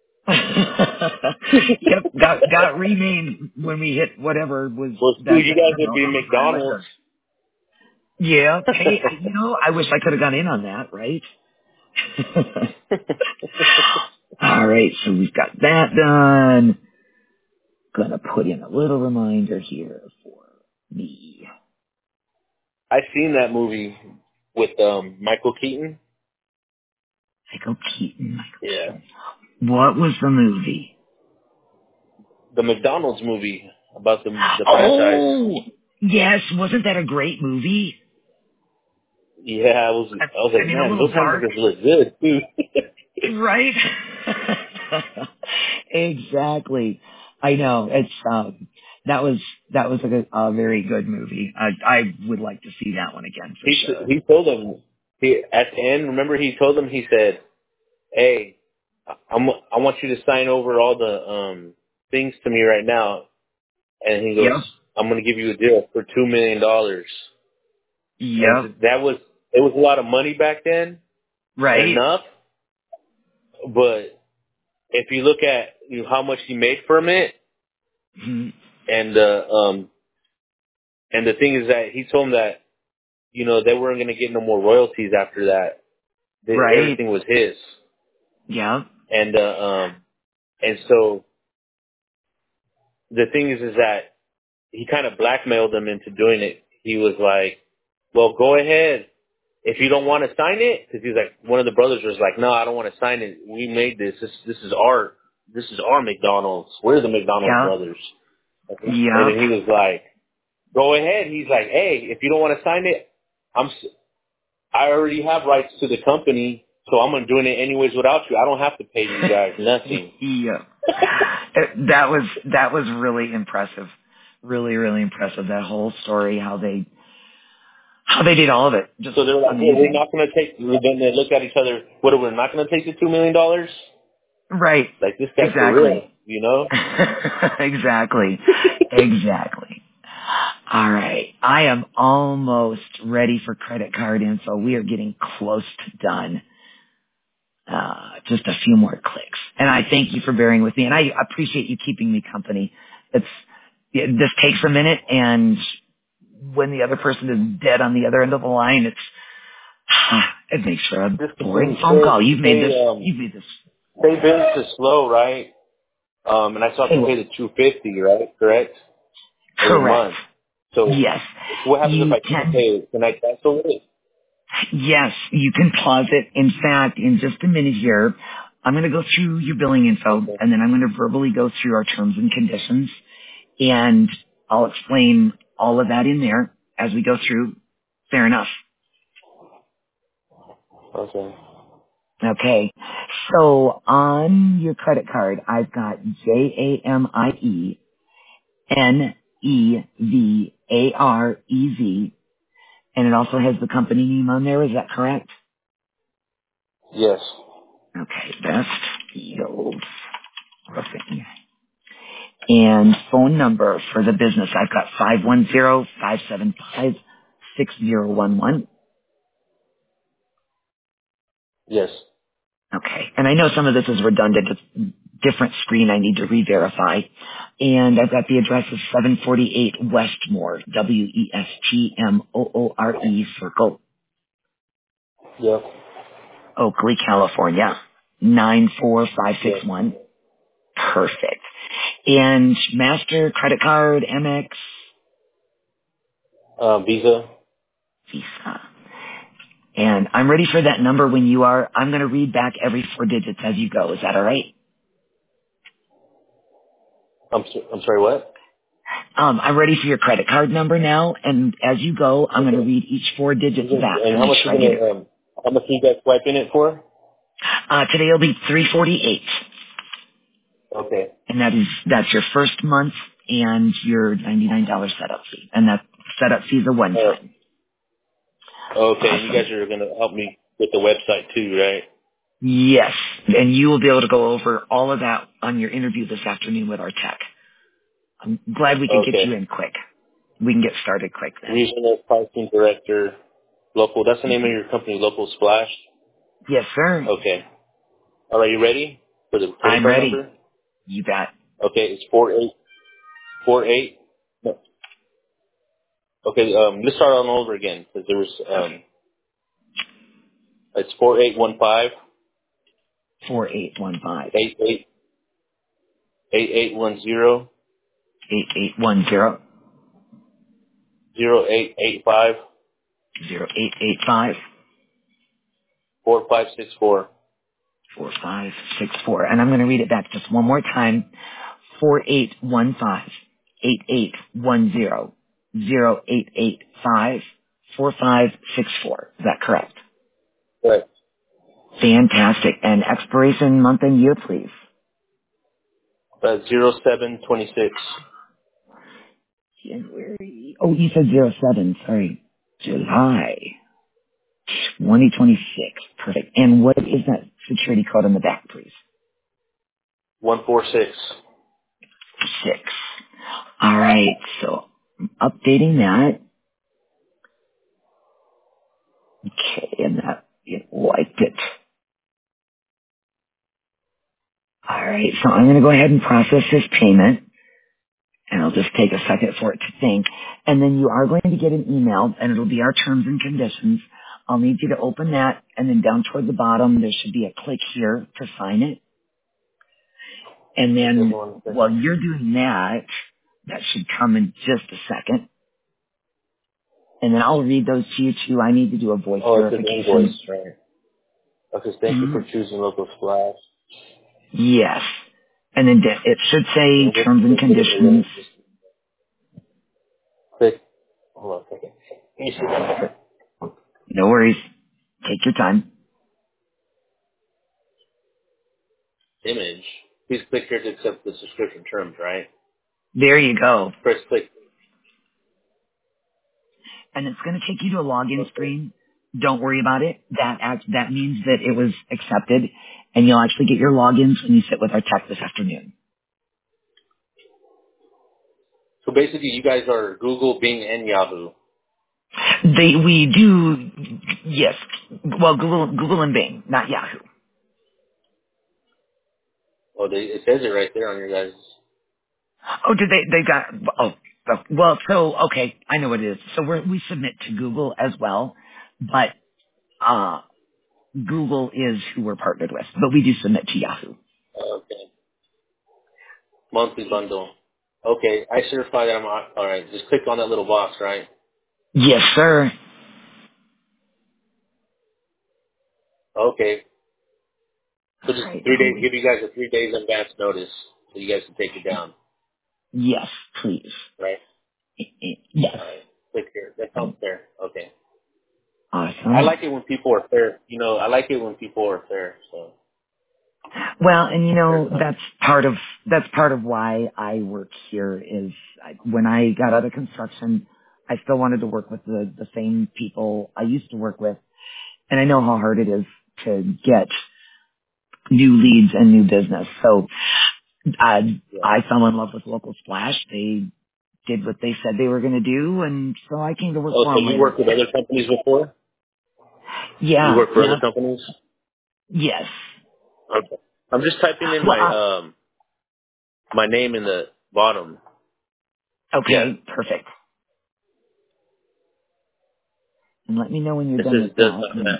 yep, got got renamed when we hit whatever was
Well, Stu,
that.
you
I
guys
don't
would
know,
be
high
McDonald's.
record. Yeah. Hey, you know, I wish I could have gone in on that, right? All right, so we've got that done. Gonna put in a little reminder here for me.
I seen that movie with um Michael Keaton.
Michael Keaton. Michael
Yeah.
Keaton. What was the movie?
The McDonald's movie about the the franchise.
Oh, yes. Wasn't that a great movie?
Yeah, I was
I,
I was
I
like,
mean, a
man,
little
those
dark,
hamburgers look good too.
right? Exactly. I know. It's um. That was that was a, good, a very good movie. I I would like to see that one again for
he
sure.
he told them he at the end. Remember, he told them he said, "Hey, I'm I want you to sign over all the um things to me right now." And he goes,
Yep.
"I'm going to give you a deal for two million dollars."
Yep.
And that was it was a lot of money back then, and
Right.
enough. But if you look at you know, how much he made from it,
Mhm.
and uh, um and the thing is that he told him that you know they weren't going to get no more royalties after that. They,
Right.
everything was his,
Yep.
and uh, um and so the thing is is that he kind of blackmailed them into doing it. He was like, "Well, go ahead. If you don't want to sign it," because he's like, one of the brothers was like, "No, I don't want to sign it. We made this. This this is our this is our McDonald's. We're the McDonald
Yep.
brothers." And
Yep.
then he was like, "Go ahead." He's like, "Hey, if you don't want to sign it, I'm s- I already have rights to the company, so I'm gonna doing it anyways without you. I don't have to pay you guys nothing."
Yeah. It- that was that was really impressive. Really, really impressive. That whole story, how they how they did all of it, just
So they're like, "Well, we're
amazing.
not gonna take." Then they look at each other. What? We're not gonna take the two million dollars?
Right.
Like this guy's for
Exactly.
real, you know?
Exactly. Exactly. All right. I am almost ready for credit card info. We are getting close to done. Uh, just a few more clicks. And I thank you for bearing with me. And I appreciate you keeping me company. It's, it, this takes a minute, and when the other person is dead on the other end of the line, it's, it makes for a
Just
boring
continue.
phone
Say,
call. You've made this,
say, um,
you've made this.
say business is slow, right? Um, and I still have
Hey,
to pay
well,
the two fifty, right? Correct? Every
correct.
month. So,
Yes.
so what happens if
You
I can't
can
pay it? Can I cancel it?
Yes, you can pause it. In fact, in just a minute here, I'm going to go through your billing info,
Okay.
and then I'm going to verbally go through our terms and conditions, and I'll explain all of that in there as we go through. Fair enough.
Okay.
Okay. So on your credit card, I've got J A M I E N E V A R E Z, and it also has the company name on there. Is that correct?
Yes.
Okay, Best Field Roofing. And phone number for the business, I've got five one zero, five seven five, six zero one one.
Yes.
Okay. And I know some of this is redundant. It's different screen I need to re-verify. And I've got the address of seven forty-eight Westmore, W E S T M O O R E Circle,
Yep.
Oakley, California, nine four five six
Yes.
one. Perfect. And Master, credit card, Amex,
Uh, Visa.
Visa. And I'm ready for that number when you are. I'm going to read back every four digits as you go. Is that all right?
I'm so, I'm sorry. What?
Um, I'm ready for your credit card number now, and as you go, I'm going to
Okay.
read each four digits back
And
to
how
make
much
sure
you
I get it.
gonna um how much you guys swiping it for?
Uh, today will be three forty-eight,
Okay.
and that is that's your first month and your ninety-nine dollars setup fee, and that setup fee is a one
Uh,
time.
okay. And you
Awesome.
guys are gonna help me with the website too, right?
Yes, and you will be able to go over all of that on your interview this afternoon with our tech. I'm glad we could get you
Okay.
in quick. We can get started quick then.
Regional pricing director, local. That's the name of your company, Local Splash.
Yes, sir.
Okay. All right. You ready for the credit
I'm
card
ready.
number?
You bet.
Okay. It's four eight four eight. No. Okay. Um. Let's start all over again because there was um.
Okay.
It's four eight one five
Four eight one five
eight eight eight eight one zero
eight eight one zero
zero eight eight five
zero eight eight five
four five six four.
four five six four. And I'm going to read it back just one more time. Four eight one five eight eight one zero zero eight eight five four five six four. Is that correct?
Right.
Fantastic. And expiration month and year, please.
Uh, zero seven twenty six.
January. Oh, you said zero seven. Sorry. July twenty twenty-six. Perfect. And what is that security code on the back, please?
One four six.
Six. All right. So I'm updating that. Okay. And that, it liked it. All right. So I'm going to go ahead and process this payment. And I'll just take a second for it to think. And then you are going to get an email, and it'll be our terms and conditions. I'll need you to open that, and then down toward the bottom, there should be a click here to sign it. And
Okay,
then
hold on a
while
second.
you're doing that, that should come in just a second. And then I'll read those to you too. I need to do a voice
Oh, it says invoice,
verification.
right? Okay, thank you for
Mhm.
choosing Local Splash.
Yes. And then de- it should
Okay,
say
I'm just
terms and
gonna get it
conditions.
arranged. Just click. Hold on a second. Can you see that?
No worries. Take your time.
Image. Please click here to accept the subscription terms, right?
There you go.
Press click.
And it's going to take you to a login
Okay.
screen. Don't worry about it. That act, that means that it was accepted, and you'll actually get your logins when you sit with our tech this afternoon.
So basically, you guys are Google, Bing, and Yahoo.
They, we do, yes. Well, Google, Google and Bing, not Yahoo.
Oh, they, it says it right there on your guys.
Oh, did they? They got. Oh, oh, well. So okay, I know what it is. So we we submit to Google as well, but uh, Google is who we're partnered with. But we do submit to Yahoo.
Okay. Monthly bundle. Okay, I certify that I'm on- all right. Just click on that little box, right?
Yes, sir.
Okay. So
All
just
right.
three
I'll
days.
wait.
Give you guys a three days advance notice so you guys can take it down,
Yes, please.
right?
Yes.
All right. Click here. That sounds fair. Okay. I
Awesome.
like it when people are fair. You know, I like it when people are fair. So
Well, and you
fair
know
enough.
that's part of that's part of why I work here. Is I, when I got out of construction, I still wanted to work with the the same people I used to work with, and I know how hard it is to get new leads and new business. So uh,
Yeah.
I fell in love with Local Splash. They did what they said they were going to do, and so I came to work
Oh,
for
so
them
you
later.
worked with other companies before? You
Yeah,
worked for
yeah,
other companies?
yes.
Okay. I'm just typing in
Well,
my
uh,
um my name in the bottom. Yeah.
okay, perfect. And let me know when you're
It
done
says
with
does
that.
not
And,
match.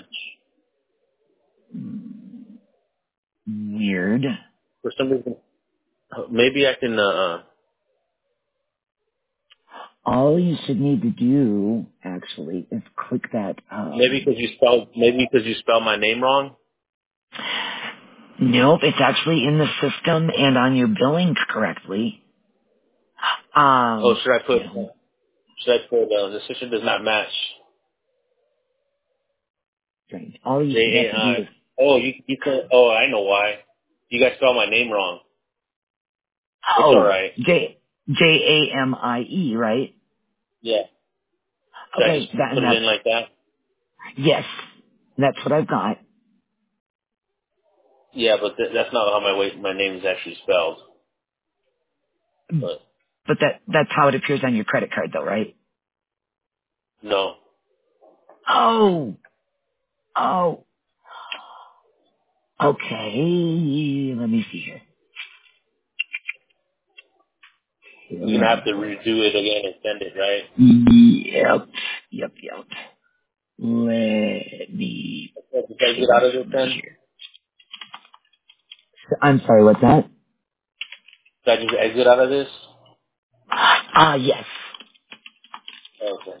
mm, weird.
For some reason, maybe I can. Uh, uh,
All you should need to do, actually, is click that.
maybe
Um,
because you spelled maybe because you spelled my name wrong.
nope, it's actually in the system and on your billing correctly.
Oh,
Um,
should I put
no,
should I put uh, the system does not match?
strange. All you
J
should have
A
to do
I.
is
Oh, you you can. Oh, I know why. You guys spelled my name wrong. It's all
oh
right.
J J A M I E, right?
Yeah. Should I just
Okay, that and
put it
that's
in like that?
yes, that's what I've got.
Yeah, but th- that's not how my way, my name is actually spelled. But
But that that's how it appears on your credit card, though, right?
no.
Oh, oh, okay. Let me see here. Here,
You're gonna
let
have to
me.
redo it again and send it, right?
Yep, yep, yep. Let me
Did I get out of this
see
then?
here. I'm sorry, what's that?
Did I just exit out of this?
Ah, yes.
Okay.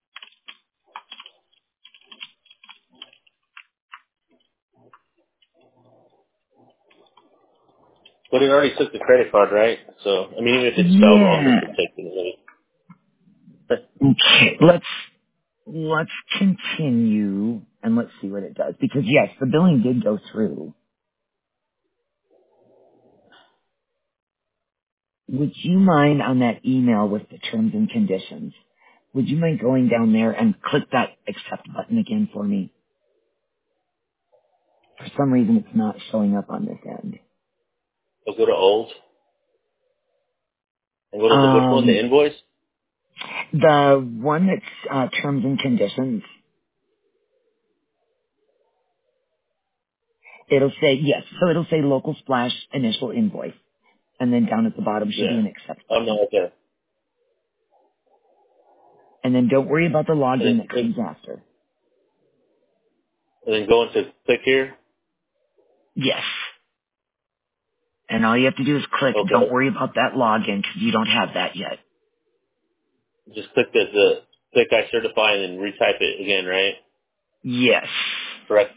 But it already took the credit card, right? So, I mean, even if it's spelled wrong, it
Yeah.
could take it away.
Okay, let's let's continue and let's see what it does. Because yes, the billing did go through. Would you mind on that email with the terms and conditions? Would you mind going down there and click that accept button again for me? For some reason, it's not showing up on this end.
So go to old. And what is it? Which one? The
Um,
invoice?
the one that's uh, terms and conditions, it'll say yes. So it'll say local splash initial invoice, and then down at the bottom should be
Yeah.
an accept
Oh,
button.
no, okay.
And then don't worry about the
And then
login that
click,
comes after.
and then go into click here.
Yes. And all you have to do is click. Don't
Okay.
worry about that login because you don't have that yet.
Just click the, the click I certify and then retype it again, right?
Yes.
Correct.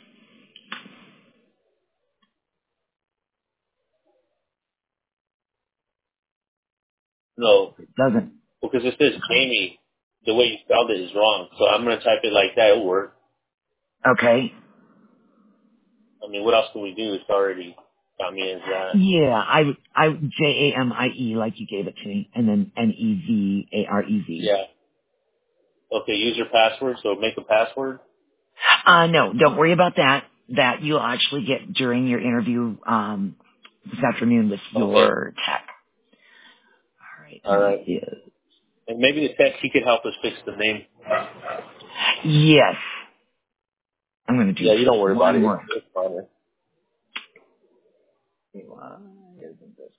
No,
It doesn't.
because it says Jamie. The way you spelled it is wrong. So I'm going to type it like that. It'll work.
Okay.
I mean, what else can we do? It's already got me as that.
Yeah, I, I, J A M I E like you gave it to me, and then N E V A R E Z.
Yeah. Okay, use your password. So make a password.
Uh, no, don't worry about that. That you'll actually get during your interview, um, this afternoon with
Okay.
your tech. All right,
All
and
right.
it is.
And maybe the tech, he could help us fix the name.
Yes. I'm going to do
Yeah, you don't worry about
one
it. It's,
more.
it's fine.
Why isn't this?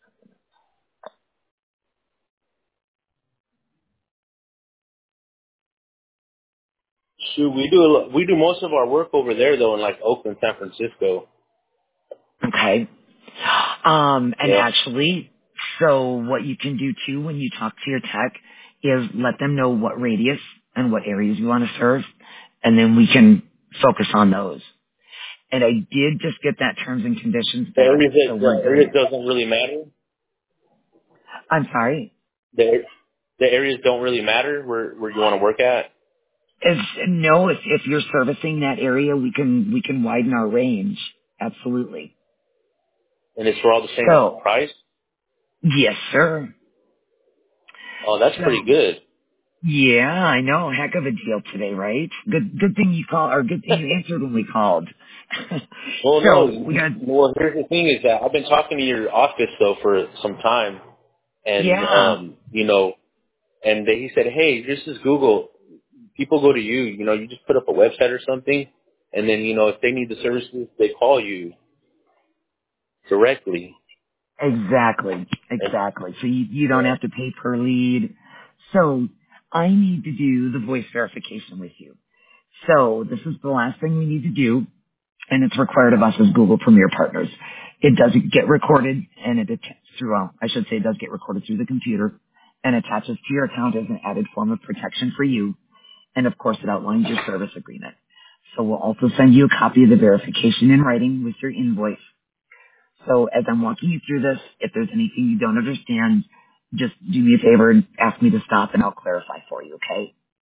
Shoot, we do a lo- we do most of our work over there though in like Oakland, San Francisco.
Okay. Um, and
Yeah.
actually, so what you can do too when you talk to your tech is let them know what radius and what areas you want to serve, and then we can focus on those. And I did just get that terms and conditions
The
back,
areas that
so we're
the areas
good.
doesn't really matter.
I'm sorry.
The the areas don't really matter where where you want to work at,
If, no, if, if you're servicing that area, we can we can widen our range. Absolutely.
and it's for all the same
So,
price.
yes, sir.
Oh, that's pretty
So,
good.
Yeah, I know. Heck of a deal today, right? Good, good thing you called, or good thing you answered when we called.
Well,
So
no.
we got,
Well, here's the thing: is that I've been talking to your office though for some time, and
yeah,
um, you know, and they, he said, "Hey, this is Google. People go to you. You know, you just put up a website or something, and then you know, if they need the services, they call you directly."
exactly,
And
exactly. So you, you don't
yeah,
have to pay per lead. So I need to do the voice verification with you. So this is the last thing we need to do, and it's required of us as Google Premier partners. It does get recorded, and it atta- through, well, I should say it does get recorded through the computer, and attaches to your account as an added form of protection for you. And of course, it outlines your service agreement. So we'll also send you a copy of the verification in writing with your invoice. So as I'm walking you through this, if there's anything you don't understand, just do me a favor and ask me to stop, and I'll clarify for you, okay?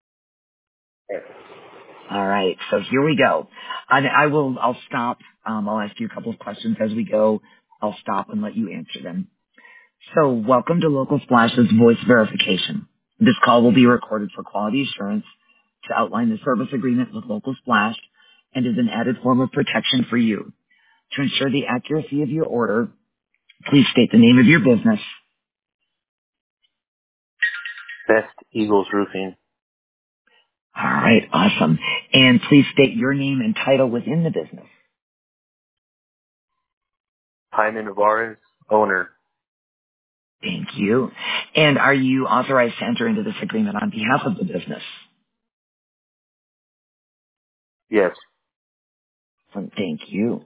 All right, so here we go. I, I will, I'll stop. Um, I'll ask you a couple of questions as we go. I'll stop and let you answer them. So welcome to Local Splash's voice verification. This call will be recorded for quality assurance to outline the service agreement with Local Splash and is an added form of protection for you. To ensure the accuracy of your order, please state the name of your business.
Best Eagles Roofing,
All right, awesome. And please state your name and title within the business.
Hyman Navarez, owner.
Thank you. And are you authorized to enter into this agreement on behalf of the business?
Yes,
Um, Thank you.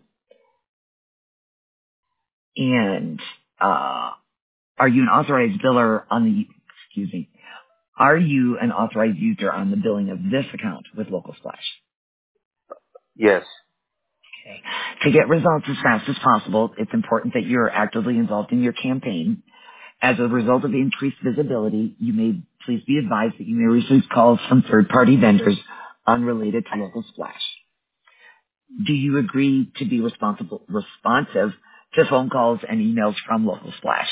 And uh, are you an authorized biller on the, excuse me, are you an authorized user on the billing of this account with Local Splash?
yes,
Okay. To get results as fast as possible, it's important that you're actively involved in your campaign. As a result of increased visibility, you may please be advised that you may receive calls from third-party vendors unrelated to Local Splash. Do you agree to be responsible, responsive to phone calls and emails from Local Splash?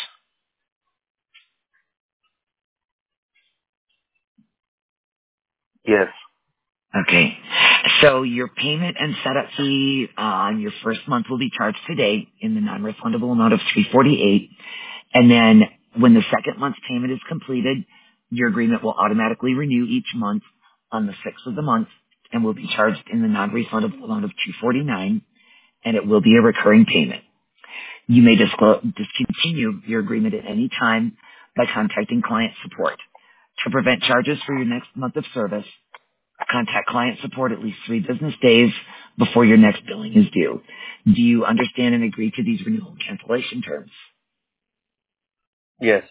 yes,
Okay. So your payment and setup fee on your first month will be charged today in the non-refundable amount of three hundred forty-eight dollars. And then when the second month's payment is completed, your agreement will automatically renew each month on the sixth of the month and will be charged in the non-refundable amount of two hundred forty-nine dollars, and it will be a recurring payment. You may disclo- discontinue your agreement at any time by contacting client support. To prevent charges for your next month of service, contact client support at least three business days before your next billing is due. Do you understand and agree to these renewal and cancellation terms?
yes.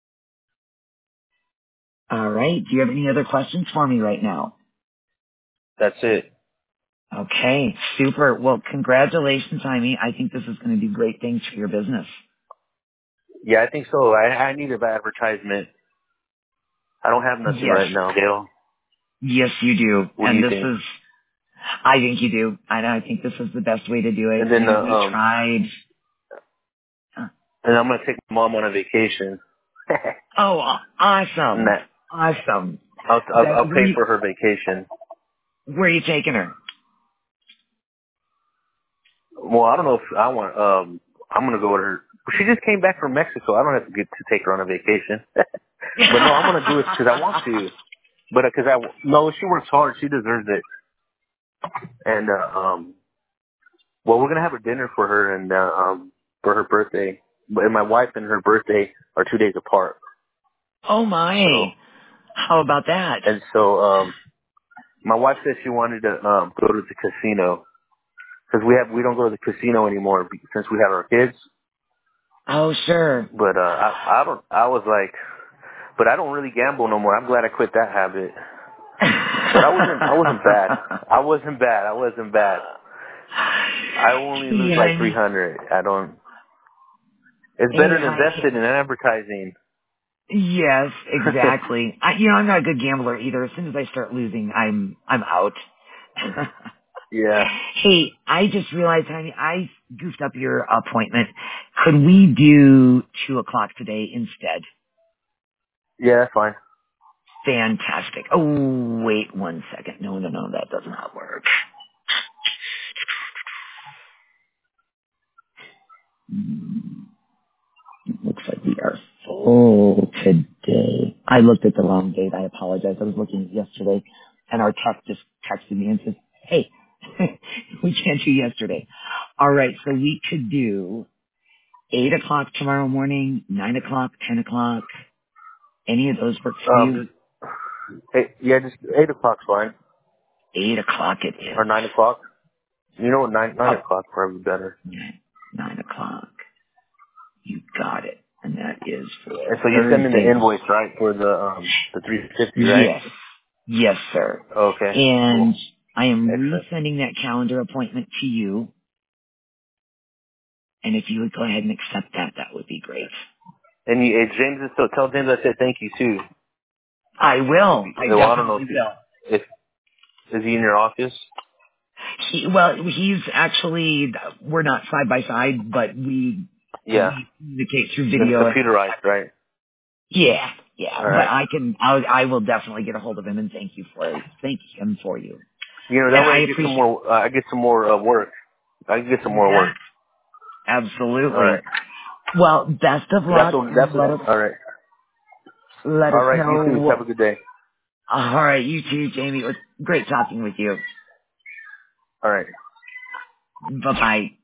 All right. Do you have any other questions for me right now?
That's it.
Okay, super. Well, congratulations, Jaime. I think this is going to do great things for your business.
Yeah, I think so. I, I need an advertisement. I don't have nothing
Yes.
right now, Gail.
Yes, you do.
What do
And
you
this
think?
is, I think you do. And I think this is the best way to do it.
And
You
then, uh,
know, we
um,
tried.
and I'm gonna take my mom on a vacation.
Oh,
and
awesome.
that
Awesome.
I'll, I'll
That,
I'll
where,
pay
you,
for her vacation.
where are you taking her?
Well, I don't know if I want. Um, I'm gonna go with her. She just came back from Mexico. I don't have to get to take her on a vacation. But no, I'm gonna do it because I want to. But because I no, she works hard. She deserves it. And uh, um, well, we're gonna have a dinner for her and uh, um for her birthday. But my wife and her birthday are two days apart.
Oh,
So
my. How about that?
and so um, my wife said she wanted to um go to the casino because we have we don't go to the casino anymore be- since we have our kids.
Oh, sure.
But uh, I I don't. I was like, but I don't really gamble no more. I'm glad I quit that habit. But I wasn't. I wasn't bad. I wasn't bad. I wasn't bad. I only lose
See,
like three
Jaime.
hundred. I don't. It's
Hey,
better than
hi.
invested in advertising.
Yes, exactly. I, you know, I'm not a good gambler either. As soon as I start losing, I'm I'm out.
yeah.
Hey, I just realized, honey, I goofed up your appointment. Could we do two o'clock today instead?
Yeah, that's fine.
Fantastic. Oh, wait one second. No, no, no, that does not work. Hmm, looks like we are full today. I looked at the wrong date. I apologize. I was looking yesterday, and our tech just texted me and said, hey, we can't do yesterday. All right, so we could do eight o'clock tomorrow morning, nine o'clock, ten o'clock. Any of those work for you?
Um, hey, yeah, just eight o'clock's fine.
eight o'clock it
Or
is.
nine o'clock. You know what? Nine nine
Oh,
o'clock probably better.
nine, nine o'clock. You got it. And that is for
And so you're sending the
Thursday.
invoice, right, for the um the three fifty, right?
Yes. Yes, sir.
Okay.
And
Cool.
I am
Excellent.
resending that calendar appointment to you. And if you would go ahead and accept that, that would be great.
And you, hey, James is so tell James I said thank you too.
I will. I
Well, I don't know if
definitely
he,
will.
if is he in your office?
He, well, he's actually, we're not side by side, but we,
Yeah.
we communicate through
It's
video.
computerized, right?
Yeah, yeah.
All
But
right.
I can, I'll, I will definitely get a hold of him and thank you for, thank him for you.
You know
And
that way
I
I get some
appreciate,
more. Uh, I get some more uh, work. I can get some more
yeah,
work. All
absolutely.
right.
Well, best of
That's
luck
what. That's
and let us,
what. All right.
let
All
us
right. You too. Have
know.
a good day.
All right, you too, Jamie. It was great talking with you.
All right.
Bye bye.